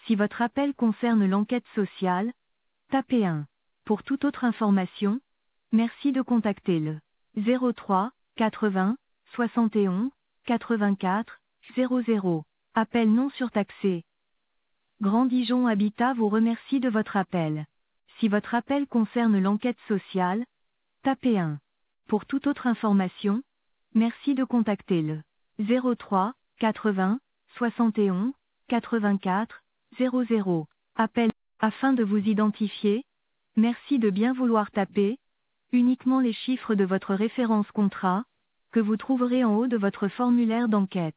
Si votre appel concerne l'enquête sociale, tapez 1. Pour toute autre information, merci de contacter le 03 80 71 84 00. Appel non surtaxé. Grand Dijon Habitat vous remercie de votre appel. Si votre appel concerne l'enquête sociale, tapez 1. Pour toute autre information, merci de contacter le 03 80 71 84 00. Appel. Afin de vous identifier, merci de bien vouloir taper uniquement les chiffres de votre référence contrat, que vous trouverez en haut de votre formulaire d'enquête.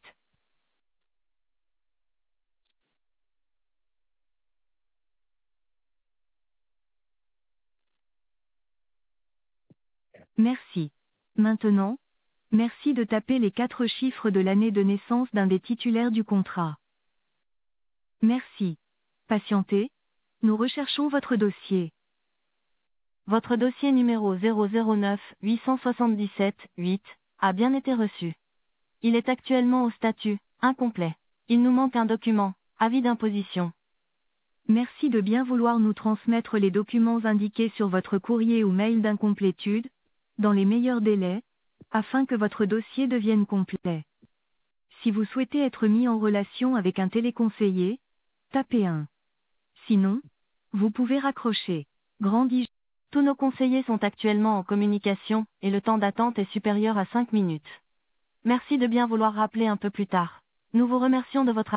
Merci. Maintenant, merci de taper les 4 chiffres de l'année de naissance d'un des titulaires du contrat. Merci. Patientez, nous recherchons votre dossier. Votre dossier numéro 009 877 8 a bien été reçu. Il est actuellement au statut incomplet. Il nous manque un document, avis d'imposition. Merci de bien vouloir nous transmettre les documents indiqués sur votre courrier ou mail d'incomplétude, dans les meilleurs délais, afin que votre dossier devienne complet. Si vous souhaitez être mis en relation avec un téléconseiller, tapez 1. Sinon, vous pouvez raccrocher. Grand Dijon. Tous nos conseillers sont actuellement en communication, et le temps d'attente est supérieur à 5 minutes. Merci de bien vouloir rappeler un peu plus tard. Nous vous remercions de votre